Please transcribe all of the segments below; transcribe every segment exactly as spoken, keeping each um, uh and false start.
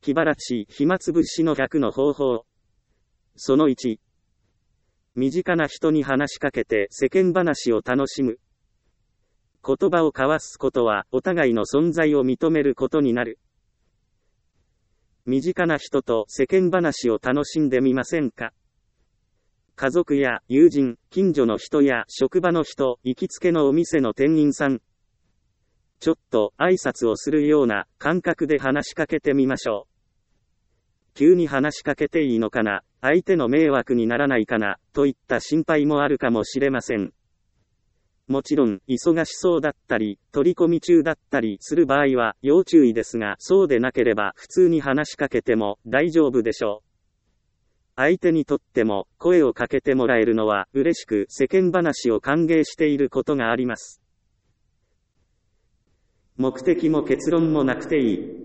気晴らし、暇つぶしのひゃくの方法。そのいち。身近な人に話しかけて世間話を楽しむ。言葉を交わすことはお互いの存在を認めることになる。身近な人と世間話を楽しんでみませんか？家族や友人、近所の人や職場の人、行きつけのお店の店員さん。ちょっと挨拶をするような感覚で話しかけてみましょう。急に話しかけていいのかな、相手の迷惑にならないかな、といった心配もあるかもしれません。もちろん、忙しそうだったり、取り込み中だったりする場合は要注意ですが、そうでなければ普通に話しかけても大丈夫でしょう。相手にとっても声をかけてもらえるのは嬉しく世間話を歓迎していることがあります。目的も結論もなくていい。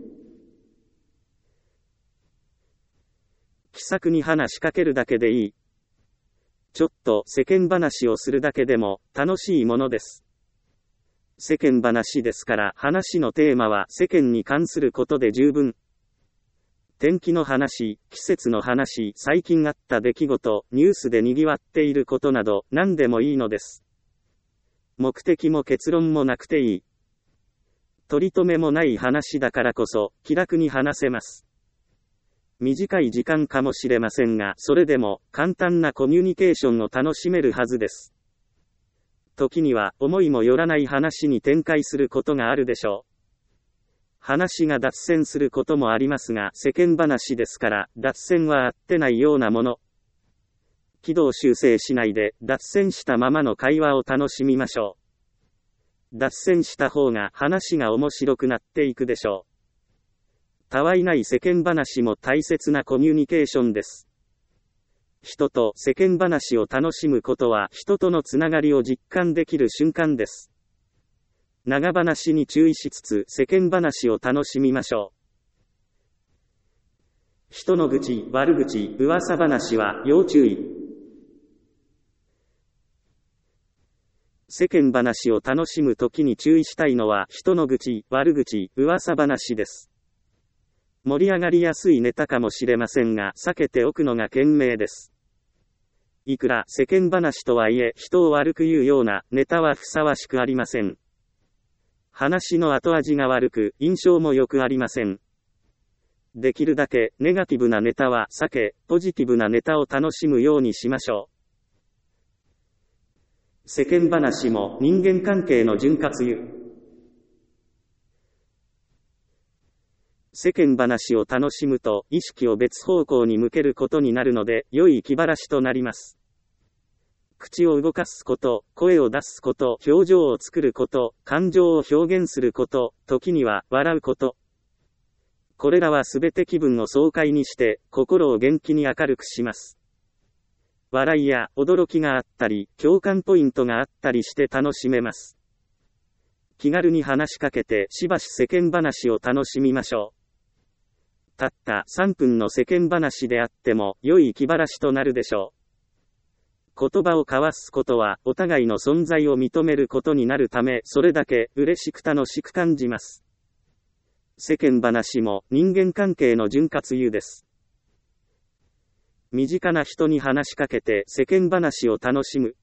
気さくに話しかけるだけでいい。ちょっと世間話をするだけでも楽しいものです。世間話ですから話のテーマは世間に関することで十分。天気の話、季節の話、最近あった出来事、ニュースで賑わっていることなど何でもいいのです。目的も結論もなくていい。取り留めもない話だからこそ気楽に話せます。短い時間かもしれませんが、それでも簡単なコミュニケーションを楽しめるはずです。時には思いもよらない話に展開することがあるでしょう。話が脱線することもありますが、世間話ですから脱線はあってないようなもの。軌道修正しないで脱線したままの会話を楽しみましょう。脱線した方が話が面白くなっていくでしょう。たわいない世間話も大切なコミュニケーションです。人と世間話を楽しむことは人とのつながりを実感できる瞬間です。長話に注意しつつ世間話を楽しみましょう。人の愚痴、悪口、噂話は要注意。世間話を楽しむときに注意したいのは人の愚痴、悪口、噂話です。盛り上がりやすいネタかもしれませんが、避けておくのが賢明です。いくら世間話とはいえ、人を悪く言うようなネタはふさわしくありません。話の後味が悪く、印象も良くありません。できるだけネガティブなネタは避け、ポジティブなネタを楽しむようにしましょう。世間話も人間関係の潤滑油。世間話を楽しむと意識を別方向に向けることになるので良い気晴らしとなります。口を動かすこと、声を出すこと、表情を作ること、感情を表現すること、時には笑うこと。これらはすべて気分を爽快にして心を元気に明るくします。笑いや驚きがあったり、共感ポイントがあったりして楽しめます。気軽に話しかけてしばし世間話を楽しみましょう。たったさんぷんの世間話であっても良い気晴らしとなるでしょう。言葉を交わすことはお互いの存在を認めることになるため、それだけ嬉しく楽しく感じます。世間話も人間関係の潤滑油です。身近な人に話しかけて世間話を楽しむ。